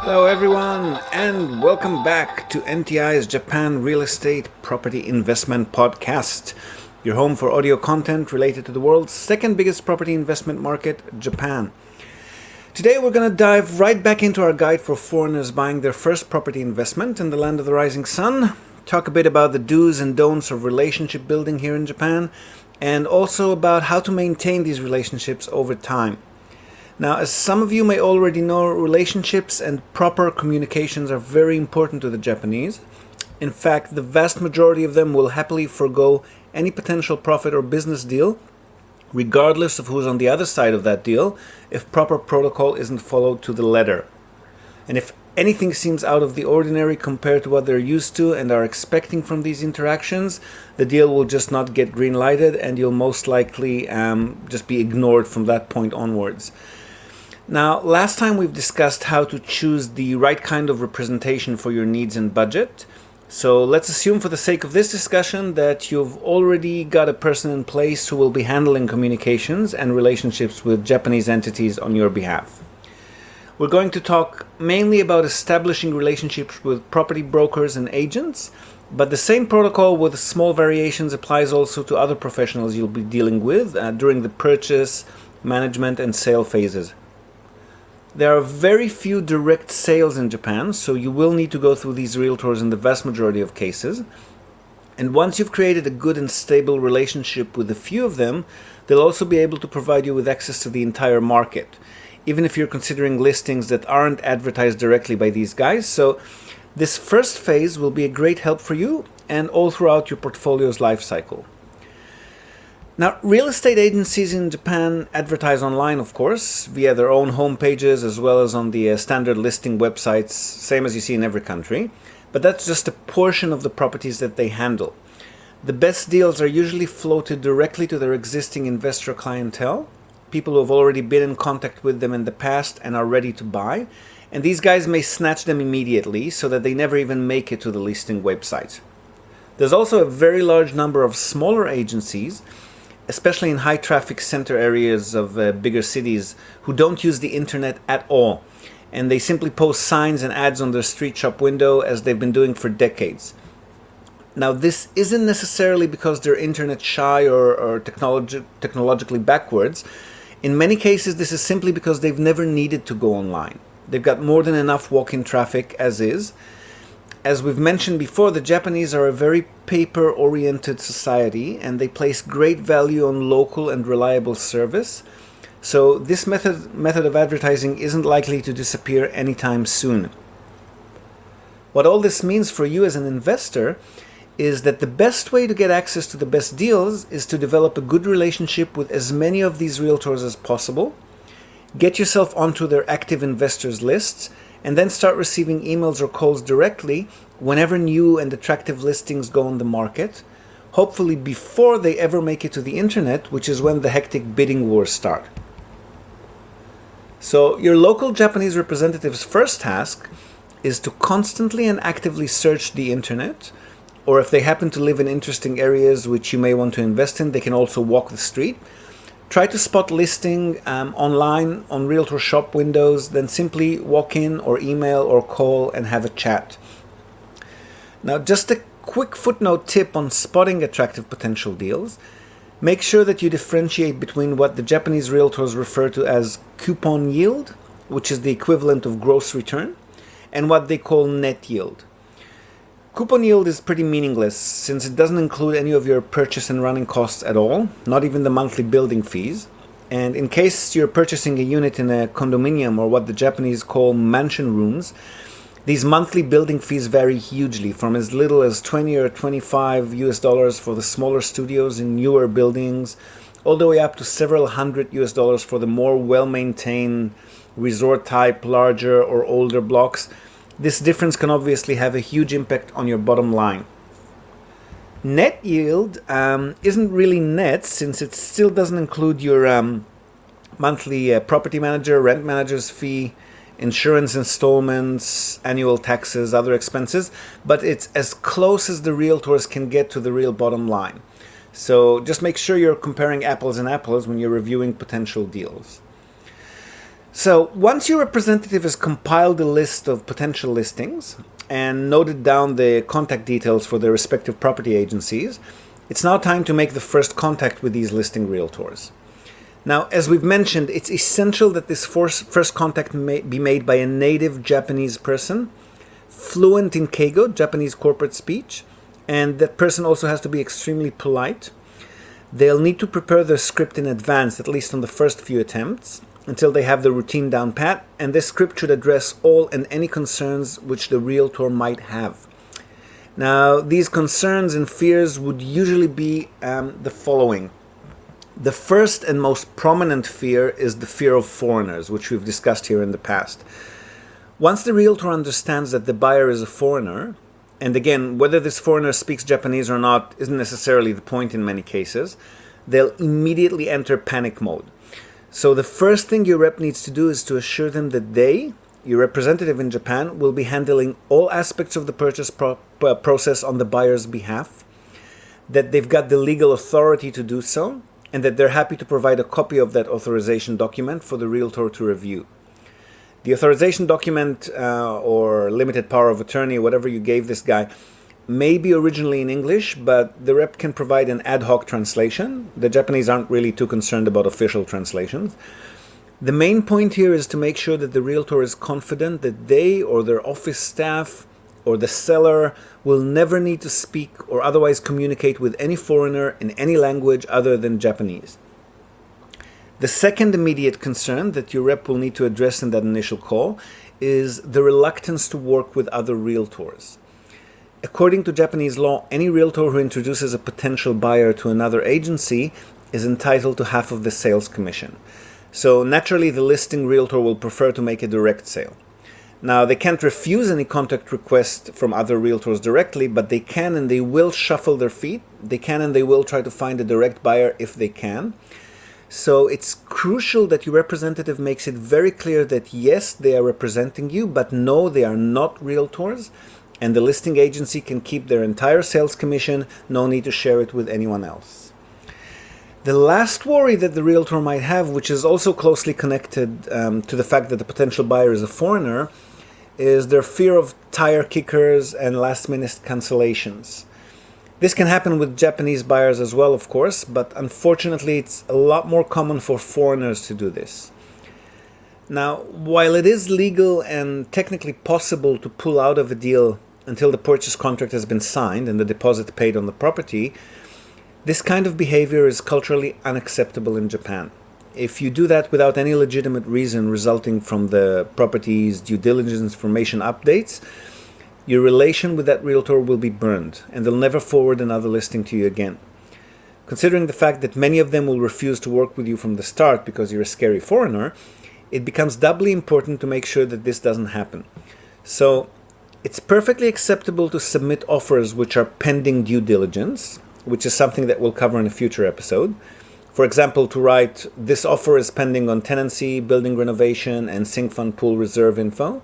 Hello everyone and welcome back to NTI's Japan Real Estate Property Investment Podcast, your home for audio content related to the world's second biggest property investment market, Japan. Today we're going to dive right back into our guide for foreigners buying their first property investment in the land of the rising sun, talk a bit about the do's and don'ts of relationship building here in Japan, and also about how to maintain these relationships over time. Now, as some of you may already know, relationships and proper communications are very important to the Japanese. In fact, the vast majority of them will happily forego any potential profit or business deal, regardless of who's on the other side of that deal, if proper protocol isn't followed to the letter. And if anything seems out of the ordinary compared to what they're used to and are expecting from these interactions, the deal will just not get green-lighted and you'll most likely just be ignored from that point onwards. Now, last time we've discussed how to choose the right kind of representation for your needs and budget. So let's assume for the sake of this discussion that you've already got a person in place who will be handling communications and relationships with Japanese entities on your behalf. We're going to talk mainly about establishing relationships with property brokers and agents, but the same protocol with small variations applies also to other professionals you'll be dealing with during the purchase, management, and sale phases. There are very few direct sales in Japan, so you will need to go through these realtors in the vast majority of cases. And once you've created a good and stable relationship with a few of them, they'll also be able to provide you with access to the entire market, even if you're considering listings that aren't advertised directly by these guys. So this first phase will be a great help for you and all throughout your portfolio's life cycle. Now, real estate agencies in Japan advertise online, of course, via their own home pages as well as on the standard listing websites, same as you see in every country. But that's just a portion of the properties that they handle. The best deals are usually floated directly to their existing investor clientele, people who have already been in contact with them in the past and are ready to buy. And these guys may snatch them immediately so that they never even make it to the listing website. There's also a very large number of smaller agencies, especially in high traffic center areas of bigger cities, who don't use the internet at all. And they simply post signs and ads on their street shop window as they've been doing for decades. Now, this isn't necessarily because they're internet shy or technologically backwards. In many cases, this is simply because they've never needed to go online. They've got more than enough walk-in traffic as is. As we've mentioned before, the Japanese are a very paper-oriented society and they place great value on local and reliable service. So this method of advertising isn't likely to disappear anytime soon. What all this means for you as an investor is that the best way to get access to the best deals is to develop a good relationship with as many of these realtors as possible, get yourself onto their active investors lists, and then start receiving emails or calls directly whenever new and attractive listings go on the market, hopefully before they ever make it to the internet, which is when the hectic bidding wars start. So your local Japanese representative's first task is to constantly and actively search the internet, or if they happen to live in interesting areas which you may want to invest in, they can also walk the street. Try to spot listing online on realtor shop windows, then simply walk in or email or call and have a chat. Now, just a quick footnote tip on spotting attractive potential deals. Make sure that you differentiate between what the Japanese realtors refer to as coupon yield, which is the equivalent of gross return, and what they call net yield. Coupon yield is pretty meaningless since it doesn't include any of your purchase and running costs at all, not even the monthly building fees. And in case you're purchasing a unit in a condominium or what the Japanese call mansion rooms, these monthly building fees vary hugely, from as little as $20 or $25 for the smaller studios in newer buildings, all the way up to several $100 for the more well-maintained resort type, larger or older blocks. This difference can obviously have a huge impact on your bottom line. Net yield isn't really net since it still doesn't include your monthly property manager, rent manager's fee, insurance installments, annual taxes, other expenses, but it's as close as the realtors can get to the real bottom line. So just make sure you're comparing apples and apples when you're reviewing potential deals. So once your representative has compiled a list of potential listings and noted down the contact details for their respective property agencies, it's now time to make the first contact with these listing realtors. Now, as we've mentioned, it's essential that this first contact be made by a native Japanese person, fluent in Keigo, Japanese corporate speech, and that person also has to be extremely polite. They'll need to prepare their script in advance, at least on the first few attempts, until they have the routine down pat, and this script should address all and any concerns which the realtor might have. Now, these concerns and fears would usually be the following. The first and most prominent fear is the fear of foreigners, which we've discussed here in the past. Once the realtor understands that the buyer is a foreigner, and again, whether this foreigner speaks Japanese or not isn't necessarily the point in many cases, they'll immediately enter panic mode. So the first thing your rep needs to do is to assure them that they, your representative in Japan, will be handling all aspects of the purchase process on the buyer's behalf, that they've got the legal authority to do so, and that they're happy to provide a copy of that authorization document for the realtor to review. The authorization document or limited power of attorney, whatever you gave this guy, may be originally in English, but the rep can provide an ad hoc translation. The Japanese aren't really too concerned about official translations. The main point here is to make sure that the realtor is confident that they or their office staff or the seller will never need to speak or otherwise communicate with any foreigner in any language other than Japanese. The second immediate concern that your rep will need to address in that initial call is the reluctance to work with other realtors. According to Japanese law, any realtor who introduces a potential buyer to another agency is entitled to half of the sales commission. So naturally, the listing realtor will prefer to make a direct sale. Now, they can't refuse any contact request from other realtors directly, but they can and they will shuffle their feet. They can and they will try to find a direct buyer if they can. So it's crucial that your representative makes it very clear that yes, they are representing you, but no, they are not realtors, and the listing agency can keep their entire sales commission, no need to share it with anyone else. The last worry that the realtor might have, which is also closely connected to the fact that the potential buyer is a foreigner, is their fear of tire kickers and last-minute cancellations. This can happen with Japanese buyers as well, of course, but unfortunately it's a lot more common for foreigners to do this. Now, while it is legal and technically possible to pull out of a deal until the purchase contract has been signed and the deposit paid on the property, this kind of behavior is culturally unacceptable in Japan. If you do that without any legitimate reason resulting from the property's due diligence information updates, your relation with that realtor will be burned and they'll never forward another listing to you again. Considering the fact that many of them will refuse to work with you from the start because you're a scary foreigner, it becomes doubly important to make sure that this doesn't happen. So it's perfectly acceptable to submit offers which are pending due diligence, which is something that we'll cover in a future episode. For example, to write, this offer is pending on tenancy, building renovation, and sink fund pool reserve info.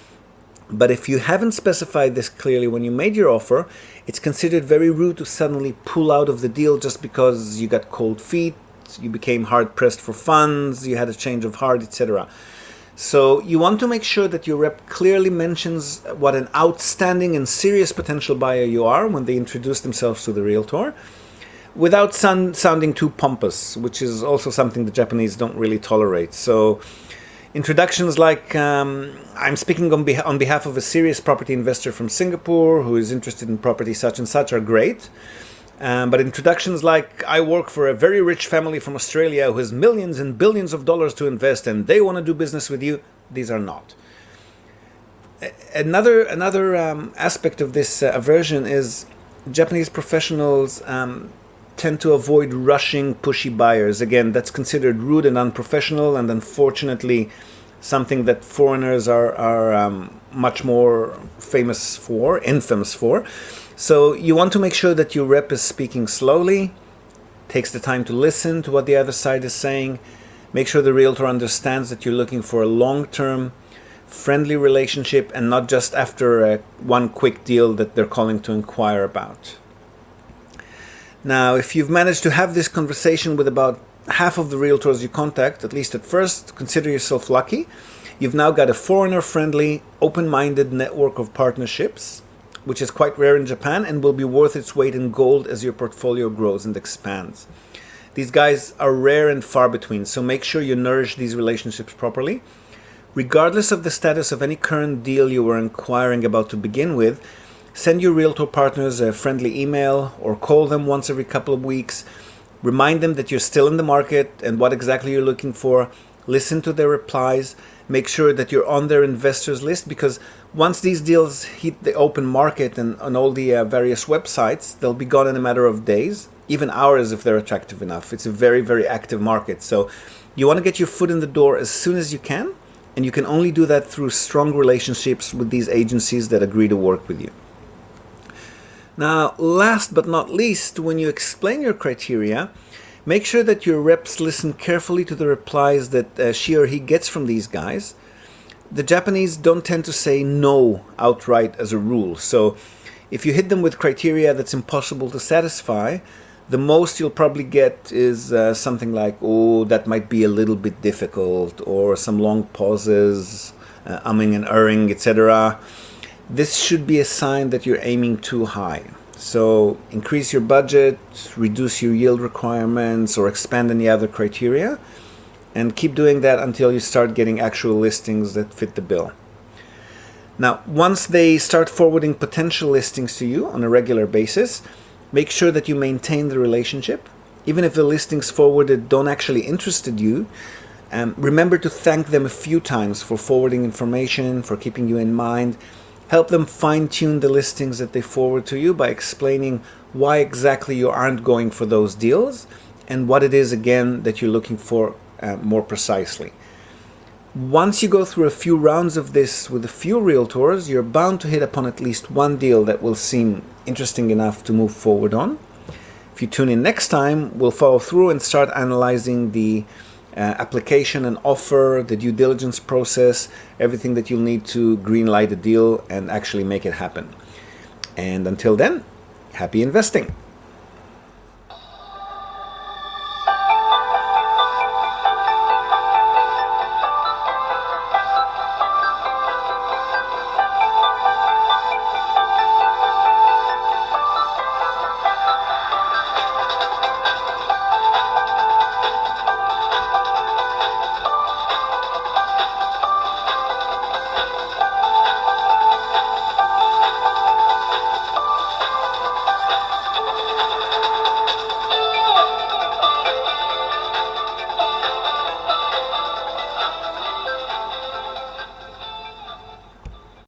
But if you haven't specified this clearly when you made your offer, it's considered very rude to suddenly pull out of the deal just because you got cold feet, you became hard-pressed for funds, you had a change of heart, etc. So you want to make sure that your rep clearly mentions what an outstanding and serious potential buyer you are when they introduce themselves to the realtor, without sounding too pompous, which is also something the Japanese don't really tolerate. So introductions like, I'm speaking on behalf of a serious property investor from Singapore who is interested in property such and such are great. But introductions like, I work for a very rich family from Australia who has millions and billions of dollars to invest and they want to do business with you, these are not. Another aspect of this aversion is Japanese professionals tend to avoid rushing, pushy buyers. Again, that's considered rude and unprofessional, and unfortunately something that foreigners are much more infamous for. So you want to make sure that your rep is speaking slowly, takes the time to listen to what the other side is saying, make sure the realtor understands that you're looking for a long-term, friendly relationship and not just after one quick deal that they're calling to inquire about. Now, if you've managed to have this conversation with about half of the realtors you contact, at least at first, consider yourself lucky. You've now got a foreigner-friendly, open-minded network of partnerships, which is quite rare in Japan and will be worth its weight in gold as your portfolio grows and expands. These guys are rare and far between, so make sure you nourish these relationships properly. Regardless of the status of any current deal you were inquiring about to begin with, send your realtor partners a friendly email or call them once every couple of weeks. Remind them that you're still in the market and what exactly you're looking for. Listen to their replies. Make sure that you're on their investors list, because once these deals hit the open market and on all the various websites, they'll be gone in a matter of days, even hours if they're attractive enough. It's a very, very active market. So you want to get your foot in the door as soon as you can, and you can only do that through strong relationships with these agencies that agree to work with you. Now, last but not least, when you explain your criteria, make sure that your reps listen carefully to the replies that she or he gets from these guys. The Japanese don't tend to say no outright as a rule, so if you hit them with criteria that's impossible to satisfy, the most you'll probably get is something like, oh, that might be a little bit difficult, or some long pauses, umming and erring, etc. This should be a sign that you're aiming too high. So increase your budget, reduce your yield requirements, or expand any other criteria, and keep doing that until you start getting actual listings that fit the bill. Now, once they start forwarding potential listings to you on a regular basis, make sure that you maintain the relationship. Even if the listings forwarded don't actually interest you, remember to thank them a few times for forwarding information, for keeping you in mind. Help them fine-tune the listings that they forward to you by explaining why exactly you aren't going for those deals and what it is, again, that you're looking for more precisely. Once you go through a few rounds of this with a few realtors, you're bound to hit upon at least one deal that will seem interesting enough to move forward on. If you tune in next time, we'll follow through and start analyzing the application and offer, the due diligence process, everything that you'll need to greenlight a deal and actually make it happen. And until then, happy investing.